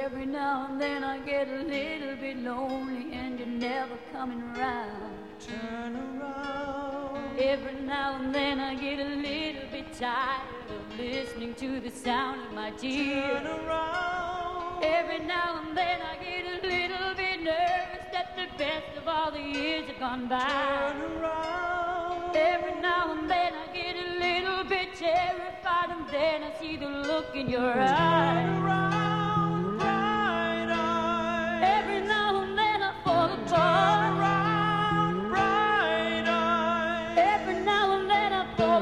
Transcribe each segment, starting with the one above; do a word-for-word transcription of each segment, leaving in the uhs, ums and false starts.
Every now and then I get a little bit lonely and you're never coming around. Turn around. Every now and then I get a little bit tired of listening to the sound of my tears. Turn around. Every now and then I get a little bit nervous that the best of all the years have gone by. Turn around. Every now and then I get a little bit terrified, and then I see the look in your Turn eyes. around, bright eyes. Every now and then I fall Turn apart. around, bright eyes. Every now and then I fall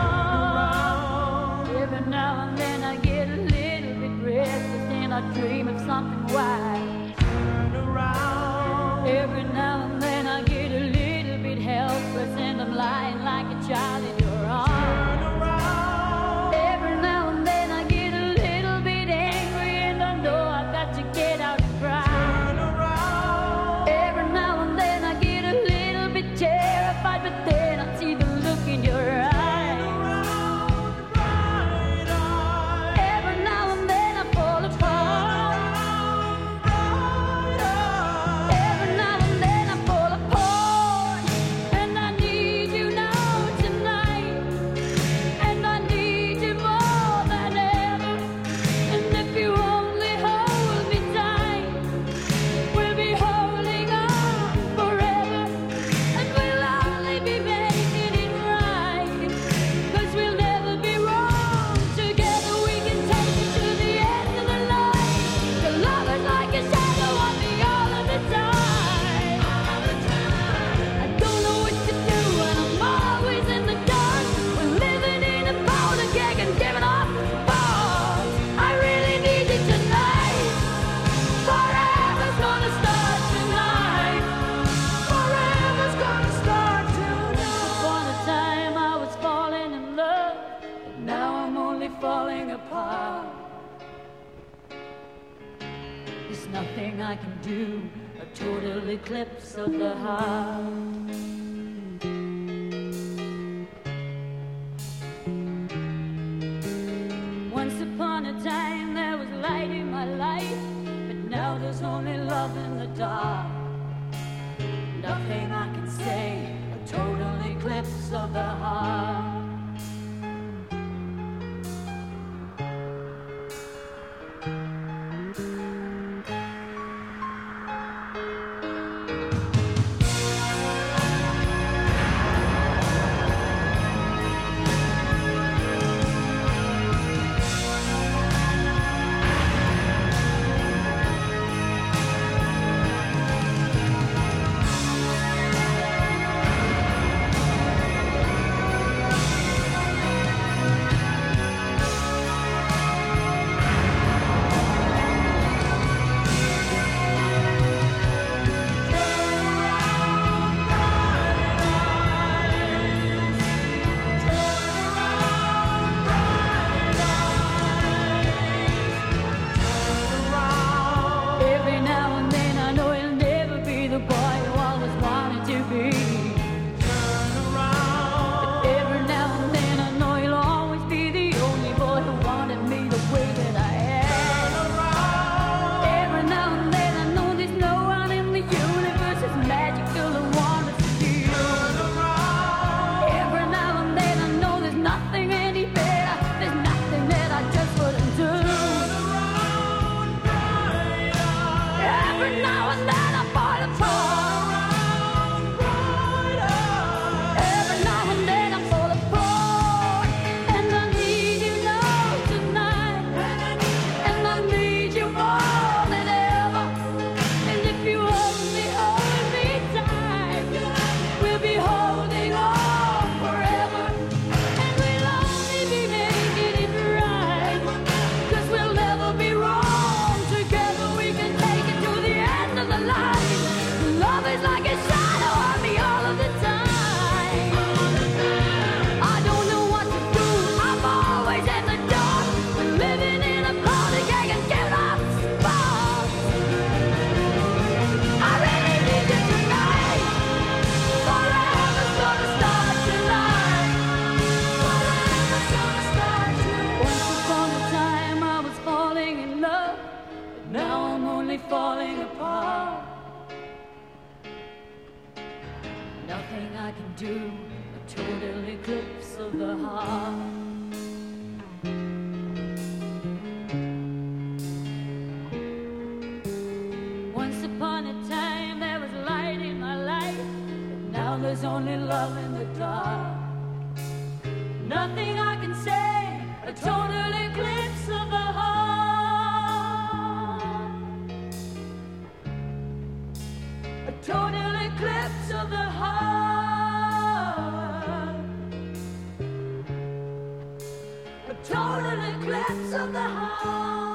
apart. Every now and then I get a little bit restless and I dream of something wild. Turn around. Every now and then I get a little bit helpless and I'm lying like a child in your arms. Turn around. Every now and then I get a little bit angry and I know I've got to get out and cry. Turn around. Every now and then I get a little bit terrified, but then I see the look in your eyes. Around, bright eyes. Every now and then I fall apart. Around, bright eyes. Every now and then I fall apart. And I need you now tonight. And I need you more than ever. And if you only hold me tight, we'll be holding on forever. And we'll only be making it right. 'Cause we'll never be wrong. Together we can take it to the end of the line. The love is like a shadow on me all of the time. I don't know what to do and I'm always in the dark. We're living in a powder keg and giving off balls. I really need you tonight. Forever's gonna start tonight. Forever's gonna start tonight. Upon a time I was falling in love, but now I'm only falling apart. There's nothing I can do, a total eclipse of the heart. Once upon a time there was light in my life, but now there's only love in the dark. Nothing I can say, a total eclipse of the heart. falling apart. Nothing I can do, a total eclipse of the heart. Once upon a time there was light in my life, but now there's only love in the dark. Nothing I can say, a total eclipse of the heart. A total eclipse of the heart. A total eclipse of the heart.